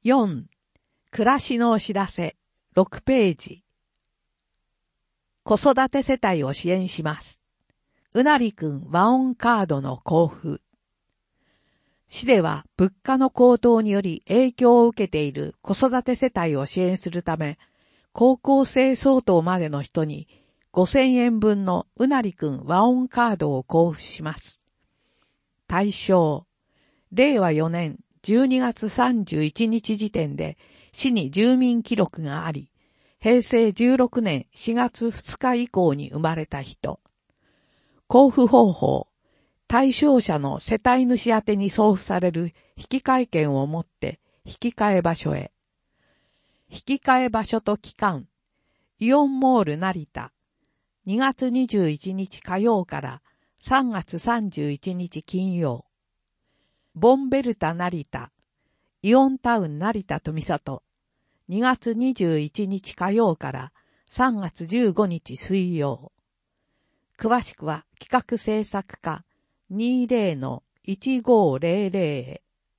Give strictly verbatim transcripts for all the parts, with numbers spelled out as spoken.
よん. 暮らしのお知らせろくページ。子育て世帯を支援します。うなりくん和音カードの交付。市では物価の高騰により影響を受けている子育て世帯を支援するため、高校生相当までの人にごせんえんぶんのうなりくん和音カードを交付します。対象、れいわよねんじゅうにがつさんじゅういちにち時点で市に住民記録があり、へいせいじゅうろくねんしがつふつか以降に生まれた人。交付方法、対象者の世帯主宛てに送付される引換券を持って引換場所へ。引換場所と期間、イオンモール成田、にがつにじゅういちにち火曜からさんがつさんじゅういちにち金曜。ボンベルタ成田、イオンタウン成田富里、にがつにじゅういちにち火曜からさんがつじゅうごにち水曜。詳しくは企画制作課 にじゅうのいちごーぜろぜろ へ。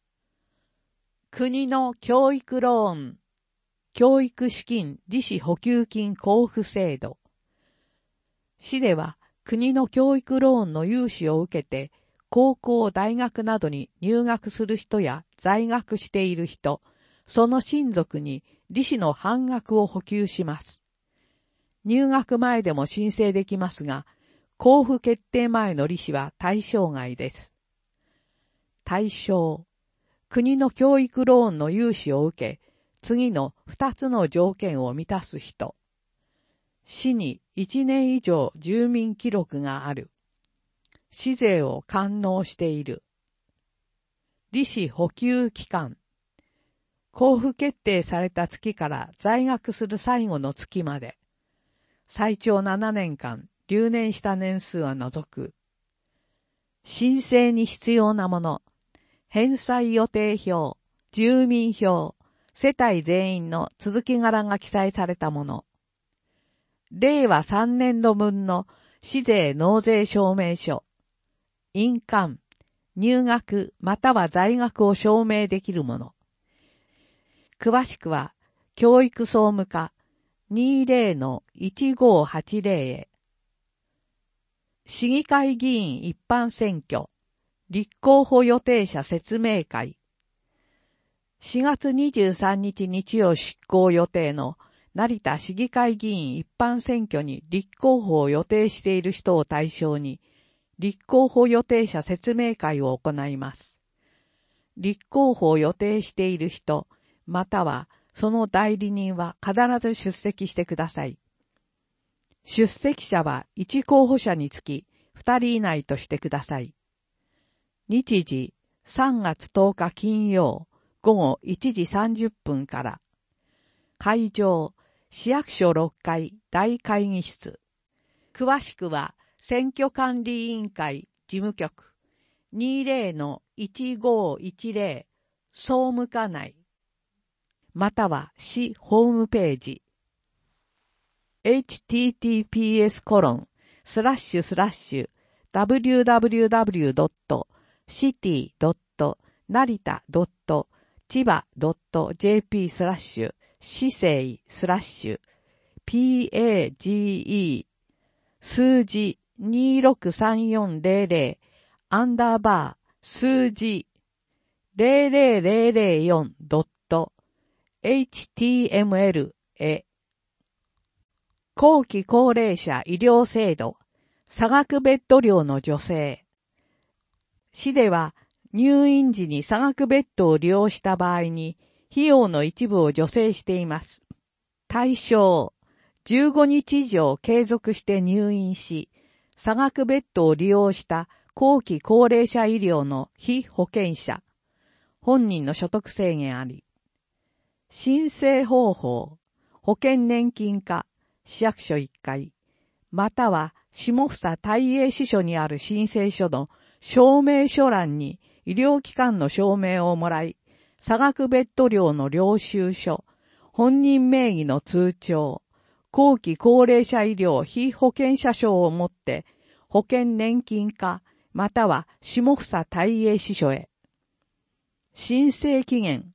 国の教育ローン、教育資金利子補給金交付制度。市では国の教育ローンの融資を受けて、高校、大学などに入学する人や在学している人、その親族に利子の半額を補給します。入学前でも申請できますが、交付決定前の利子は対象外です。対象、国の教育ローンの融資を受け、次のふたつの条件を満たす人。市にいちねん以上住民記録がある。市税を完納している。利子補給期間。交付決定された月から在学する最後の月まで。最長ななねんかん、留年した年数は除く。申請に必要なもの。返済予定表、住民票、世帯全員の続き柄が記載されたもの。れいわさんねんどぶんの市税納税証明書。印鑑、入学または在学を証明できるもの。詳しくは、教育総務課 にじゅうのいちごーはちぜろ へ。市議会議員一般選挙、立候補予定者説明会。しがつにじゅうさんにち日曜執行予定の成田市議会議員一般選挙に立候補を予定している人を対象に、立候補予定者説明会を行います。立候補を予定している人、またはその代理人は必ず出席してください。出席者はいち候補者につきふたり以内としてください。日時さんがつとおか金曜ごごいちじさんじゅっぷんから。会場市役所ろっかい大会議室。詳しくは選挙管理委員会事務局 にじゅうのいちごーいちぜろ 総務課内または市ホームページ エイチティーティーピーエスコロンスラッシュスラッシュダブリューダブリューダブリュードットシティドットナリタドットチバドットジェーピースラッシュ市政スラッシュ ピーエージーイー 数字にろくさんよんぜろぜろアンダーバー数字ぜろぜろぜろぜろよんドット エイチティーエムエル へ。後期高齢者医療制度差額ベッド料の助成。市では入院時に差額ベッドを利用した場合に費用の一部を助成しています。対象、じゅうごにち以上継続して入院し、差額ベッドを利用した後期高齢者医療の被保険者。本人の所得制限あり。申請方法、保険年金課、市役所いっかい、または下総大英支所にある申請書の証明書欄に医療機関の証明をもらい、差額ベッド料の領収書、本人名義の通帳、後期高齢者医療被保険者証を持って、保険年金課、または下総大英支所へ。申請期限、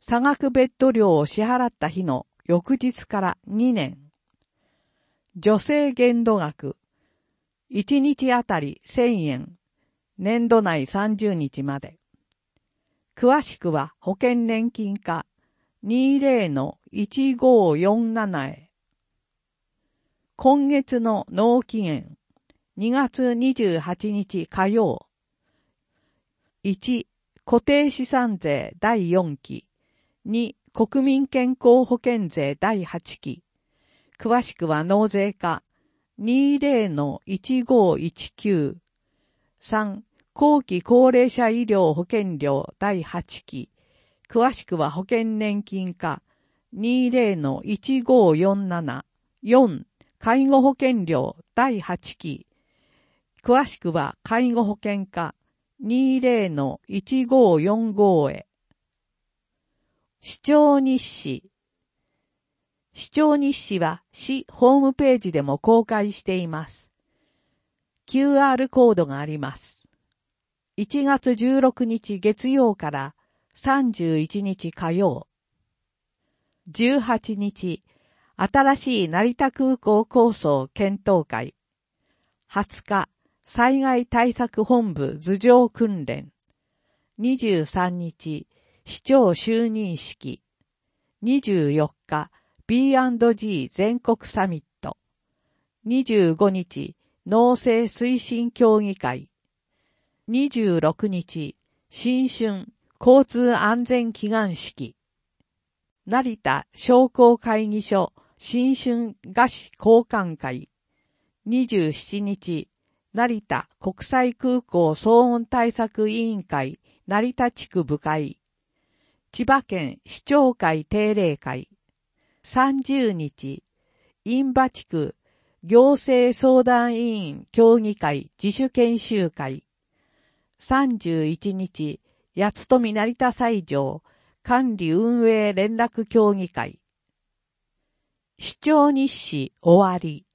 差額別途料を支払った日の翌日からにねん。助成限度額、いちにちあたりせんえん、年度内さんじゅうにちまで。詳しくは保険年金課 にじゅうのいちごよんなな へ。今月の納期限、にがつにじゅうはちにち火曜。いち、固定資産税だいよんき。に、国民健康保険税だいはちき。詳しくは納税課 にじゅうのいちごいちきゅう。さん、後期高齢者医療保険料だいはちき。詳しくは保険年金課 にじゅうのいちごよんなな。よん、介護保険料だいはちき。詳しくは介護保険課 にじゅうのいちごよんご へ。視聴日誌。視聴日誌は市ホームページでも公開しています。キューアール コードがあります。いちがつじゅうろくにち月曜からさんじゅういちにち火曜。じゅうはちにち、新しい成田空港構想検討会。はつか、災害対策本部図上訓練。にじゅうさんにち、市長就任式。にじゅうよっか、ビーアンドジー 全国サミット。にじゅうごにち、農政推進協議会。にじゅうろくにち、新春交通安全祈願式。成田商工会議所新春賀詞交換会。にじゅうしちにち、成田国際空港騒音対策委員会成田地区部会。千葉県市長会定例会。さんじゅうにち、印旛地区行政相談委員協議会自主研修会。さんじゅういちにち、八富成田西条管理運営連絡協議会。視聴日誌終わり。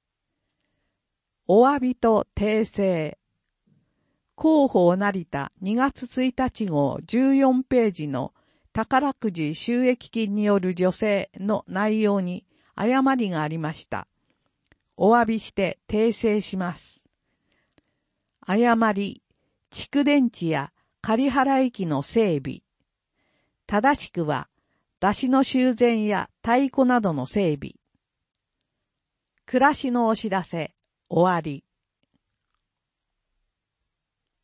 お詫びと訂正。広報成田にがつついたち号じゅうよんページの宝くじ収益金による助成の内容に誤りがありました。お詫びして訂正します。誤り、蓄電池や仮払い機の整備。正しくは、出汁の修繕や太鼓などの整備。暮らしのお知らせ、終わり。